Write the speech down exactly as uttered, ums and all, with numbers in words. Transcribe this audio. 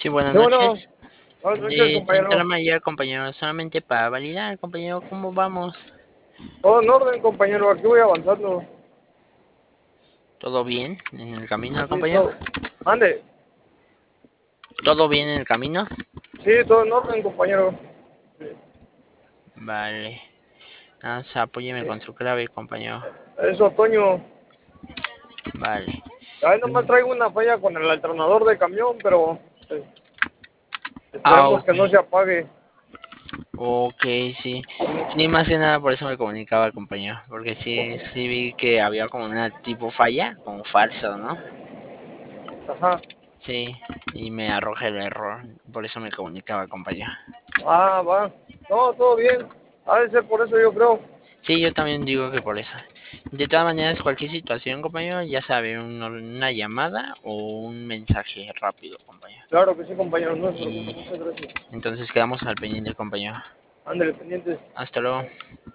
Sí, buenas Sí, bueno, noches. buenas noches, De Central compañero. Mayor, compañero, solamente para validar, compañero, ¿cómo vamos? Todo en orden, compañero. Aquí voy avanzando. ¿Todo bien en el camino, Sí, compañero? todo. Ande. ¿Todo bien en el camino? Sí, todo en orden, compañero. Sí, Vale. Ah, apóyeme sí. con su clave, compañero. Es otoño. Vale. Ahí nomás traigo una falla con el alternador de camión, pero eh, Ah, esperemos ok. que no se apague. Ok, sí. Sí. Sí, más que nada por eso me comunicaba, compañero. Porque sí, sí vi que había como una tipo falla, como falso, ¿no? Ajá. Sí, y me arroja el error. Por eso me comunicaba, compañero. Ah, va. No, todo bien. Ha de ser por eso, yo creo. Sí, yo también digo que por eso. De todas maneras, cualquier situación, compañero, ya sabe, un- una llamada o un mensaje rápido, compañero. Claro que sí, compañero. No se preocupe. Y Muchas gracias. entonces quedamos al pendiente, compañero. Ándale, pendientes. Hasta luego.